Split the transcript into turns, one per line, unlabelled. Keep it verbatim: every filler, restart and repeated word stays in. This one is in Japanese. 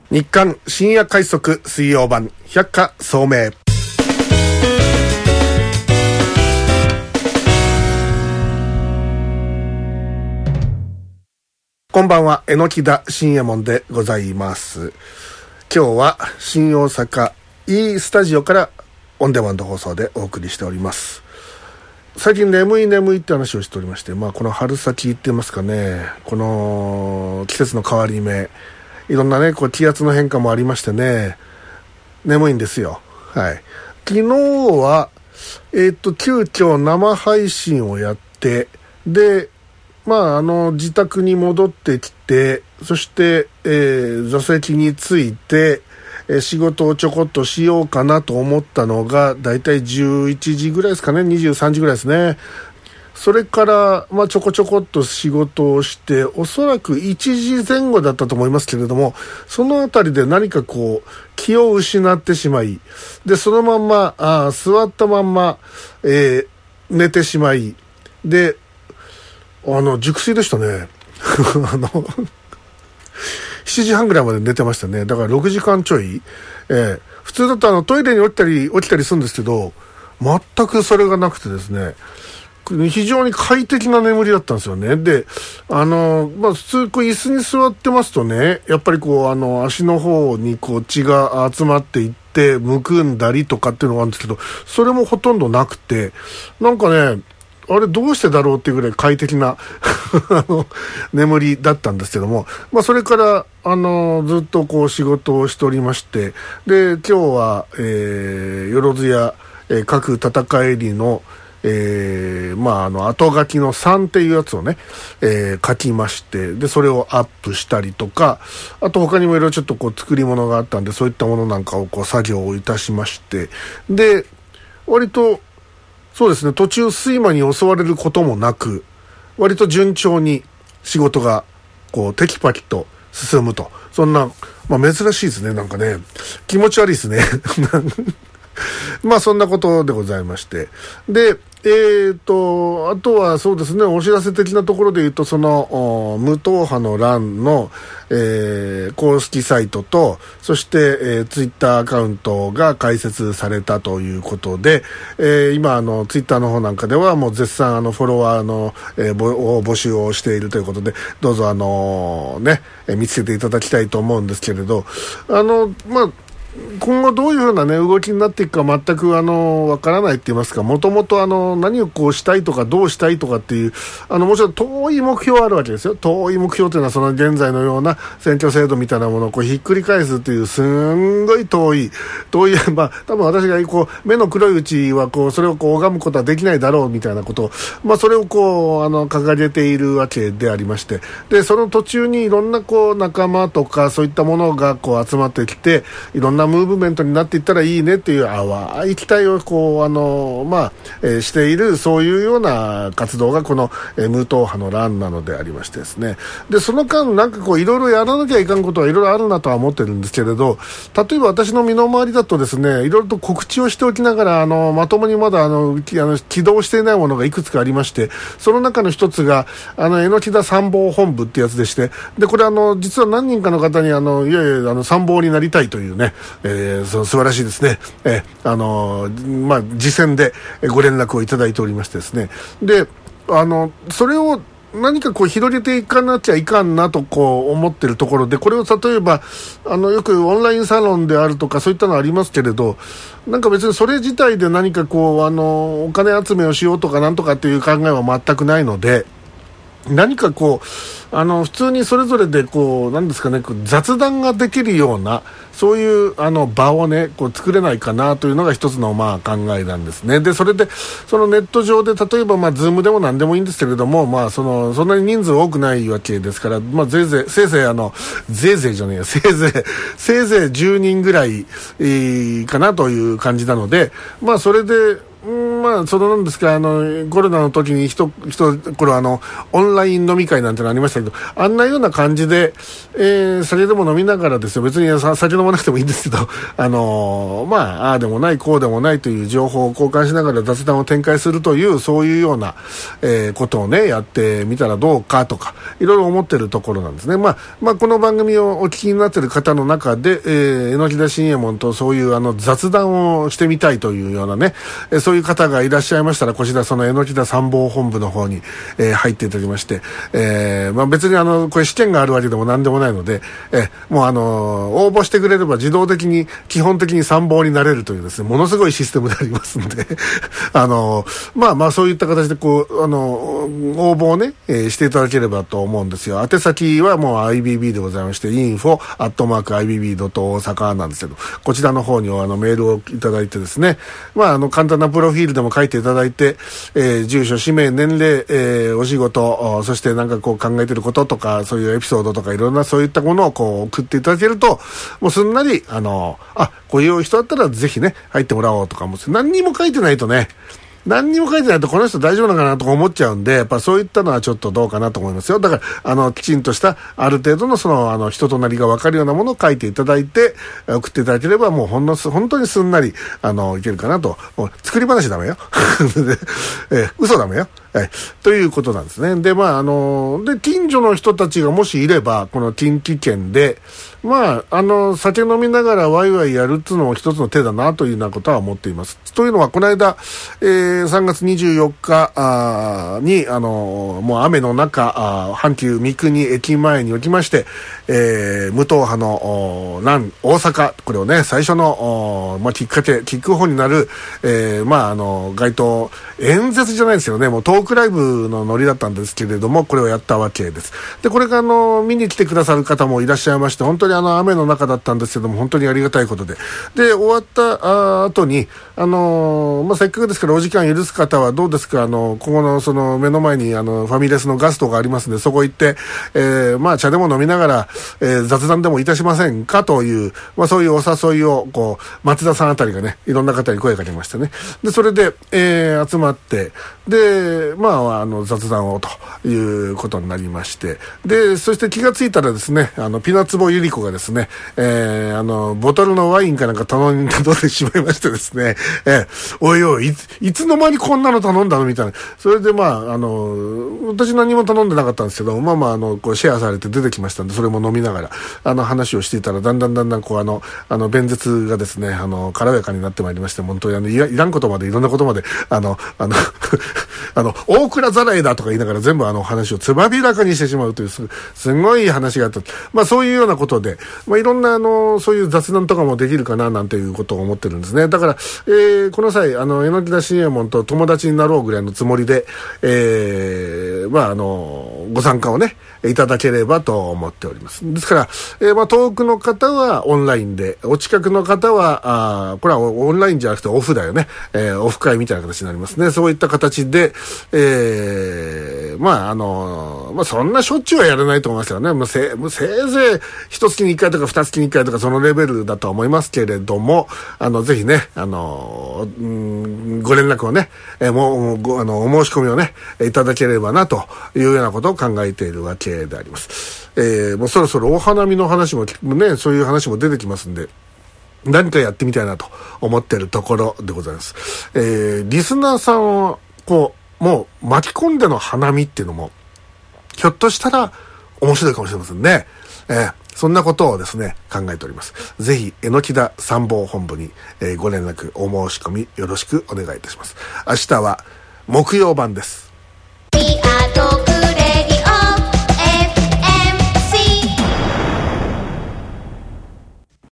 日刊深夜快速水曜版百花聡明。こんばんは、榎田信也門でございます。今日は新大阪 E スタジオからオンデマンド放送でお送りしております。最近眠い眠いって話をしておりまして、まあこの春先言ってますかね、この季節の変わり目、いろんなねこう気圧の変化もありましてね、眠いんですよ。はい。昨日はえっと急遽生配信をやって、でまああの自宅に戻ってきて、そして、えー、座席について、えー、仕事をちょこっとしようかなと思ったのがだいたいじゅういちじぐらいですかね、にじゅうさんじぐらいですね。それから、まあ、ちょこちょこっと仕事をして、おそらくいちじぜん後だったと思いますけれども、そのあたりで何かこう気を失ってしまい、でそのまんまあ座ったまんま、えー、寝てしまい、であの熟睡でしたねあのしちじはんぐらいまで寝てましたね。だからろくじかんちょい、えー、普通だとあのトイレに起きたり起きたりするんですけど、全くそれがなくてですね、非常に快適な眠りだったんですよね。で、あの、まあ、普通こう椅子に座ってますとね、やっぱりこうあの足の方にこう血が集まっていってむくんだりとかっていうのがあるんですけど、それもほとんどなくて、なんかね、あれどうしてだろうっていうぐらい快適なあの眠りだったんですけども、まあ、それからあのずっとこう仕事をしておりまして、で今日は、えー、よろずや、えー、各戦いりのえー、まああの後書きのさんっていうやつをね、えー、書きまして、でそれをアップしたりとか、あと他にもいろいろちょっとこう作り物があったんで、そういったものなんかをこう作業をいたしまして、で割とそうですね、途中睡魔に襲われることもなく、割と順調に仕事がこうテキパキと進むと、そんな、まあ、珍しいですね。なんかね気持ち悪いですねまあそんなことでございまして、でえーとあとはそうですね、お知らせ的なところで言うと、その無党派の欄の、えー、公式サイトと、そして、えー、ツイッターアカウントが開設されたということで、えー、今あのツイッターの方なんかではもう絶賛あのフォロワーの、えー、を募集をしているということで、どうぞあのね、えー、見つけていただきたいと思うんですけれど、あのまあ今後どういうふうな、ね、動きになっていくか全くあのわからないって言いますか、もともとあの何をこうしたいとかどうしたいとかっていう、あのもちろん遠い目標はあるわけですよ。遠い目標というのはその現在のような選挙制度みたいなものをこうひっくり返すっていうすんごい遠い遠い、まあ多分私がこう目の黒いうちはこうそれをこう拝むことはできないだろうみたいなことを、まあ、それをこうあの掲げているわけでありまして、でその途中にいろんなこう仲間とかそういったものがこう集まってきて、いろんなムーブメントになっていったらいいねっていう淡い期待をこうあの、まあえー、している、そういうような活動がこの、えー、無党派の欄なのでありましてですね、でその間なんかこういろいろやらなきゃいかんことはいろいろあるなとは思ってるんですけれど、例えば私の身の回りだとですね、いろいろと告知をしておきながらあのまともにまだあのあの起動していないものがいくつかありまして、その中の一つがあの榎田参謀本部ってやつでして、でこれあの実は何人かの方にあのいやいやあの参謀になりたいというね、えー、その素晴らしいですね、えー、あのー、まあ次戦でご連絡をいただいておりましてですね、であのそれを何かこう広げていかなきゃいかんなとこう思ってるところで、これを例えばあのよくオンラインサロンであるとかそういったのありますけれど、なんか別にそれ自体で何かこうあのお金集めをしようとかなんとかっていう考えは全くないので、何かこうあの普通にそれぞれでこうなんですかね、こう雑談ができるようなそういうあの場をねこう作れないかなというのが一つのまあ考えなんですね。でそれでそのネット上で例えばまあズームでも何でもいいんですけれども、まあそのそんなに人数多くないわけですから、まあぜいぜいせいぜいあのぜいぜいじゃねえよせいぜいせいぜいじゅうにんぐらい、えー、かなという感じなので、まあそれでうーまあそのなんですか、あのコロナの時に人人これあのオンライン飲み会なんてのありましたけど、あんなような感じで、えー、酒でも飲みながらですよ、別に酒飲まなくてもいいんですけど、あのー、まあああでもないこうでもないという情報を交換しながら雑談を展開するという、そういうような、えー、ことをねやってみたらどうかとかいろいろ思ってるところなんですね。まあまあこの番組をお聞きになっている方の中で、えー、榎田信右衛門とそういうあの雑談をしてみたいというようなね、えー、そういう方がいらっしゃいましたら、こちらその榎田参謀本部の方に、えー、入っていただきまして、えー、まあ別にあのこれ試験があるわけでも何でもないので、えー、もうあの応募してくれれば自動的に基本的に参謀になれるというですね、ものすごいシステムでありますのであのまあまあそういった形でこうあの応募をね、えー、していただければと思うんですよ。宛先はもう アイビービー でございまして、インフォアットマークアイビービードットオーサカなんですけど、こちらの方にあのメールをいただいてですね、まああの簡単なプロフィールでも書いていただいて、えー、住所、氏名、年齢、えー、お仕事、そしてなんかこう考えてることとか、そういうエピソードとかいろんなそういったものをこう送っていただけると、もうすんなりあのあこういう人だったらぜひね入ってもらおうとか、もう何にも書いてないとね、何にも書いてないとこの人大丈夫なのかなとか思っちゃうんで、やっぱそういったのはちょっとどうかなと思いますよ。だからあのきちんとしたある程度のそのあの人となりが分かるようなものを書いていただいて送っていただければ、もうほんの本当にすんなりあのいけるかなと。もう作り話ダメよえー、嘘ダメよ。はい、ということなんですね。で、まあ、あの、で、近所の人たちがもしいれば、この近畿圏で、まあ、あの、酒飲みながらワイワイやるっていうのも一つの手だなというようなことは思っています。というのは、この間、えー、さんがつにじゅうよっかあに、あの、もう雨の中、あ阪急三国駅前におきまして、えー、無党派の南大阪、これをね、最初の、まあ、きっかけ、キックオフになる、えー、まあ、あの、街頭、演説じゃないですよね、もうトークライブのノリだったんですけれども、これをやったわけです。で、これがあの、見に来てくださる方もいらっしゃいまして、本当にあの、雨の中だったんですけども、本当にありがたいことで。で、終わった後に、あの、まあ、せっかくですからお時間許す方はどうですか、あの、ここのその目の前にあの、ファミレスのガストがありますので、そこ行って、えー、まあ、茶でも飲みながら、えー、雑談でもいたしませんかという、まあ、そういうお誘いを、こう、松田さんあたりがね、いろんな方に声かけましてね。で、それで、えー、集まって、で、まあ、あの、雑談をということになりまして、で、そして気がついたらですね、あの、ピナツボユリコがですね、えー、あの、ボトルのワインかなんか頼んでしまいましてですね、えー、おいおい、いつ、いつの間にこんなの頼んだのみたいな。それで、まあ、あの、私何も頼んでなかったんですけど、まあまあ、あの、こう、シェアされて出てきましたんで、それも飲みながら、あの、話をしていたら、だんだんだんだん、こう、あの、あの、弁舌がですね、あの、軽やかになってまいりまして、本当にあの、いら、いらんことまで、いろんなことまで、あの、あの、あの、大倉ざらいだとか言いながら全部あの話をつまびらかにしてしまうというす、すごい話があった。まあそういうようなことで、まあいろんなあの、そういう雑談とかもできるかななんていうことを思ってるんですね。だから、えー、この際、あの、榎田信右衛門と友達になろうぐらいのつもりで、えー、まああの、ご参加をね、いただければと思っております。ですから、えー、まあ遠くの方はオンラインで、お近くの方は、あこれはオンラインじゃなくてオフだよね。えー、オフ会みたいな形になりますね。そういった形で、えー、まああの、まあそんなしょっちゅうはやらないと思いますよね。もうせ、もうせいぜい一月に一回とか二月に一回とかそのレベルだとは思いますけれども、あの、ぜひね、あの、うん、ご連絡をね、えー、もう、ご、あの、お申し込みをね、いただければなというようなことを考えているわけであります。えー、もうそろそろお花見の話もね、そういう話も出てきますんで、何かやってみたいなと思っているところでございます。えー、リスナーさんをこうもう巻き込んでの花見っていうのもひょっとしたら面白いかもしれませんね。えー、そんなことをですね考えております。ぜひ榎田参謀本部に、えー、ご連絡お申し込みよろしくお願いいたします。明日は木曜版です。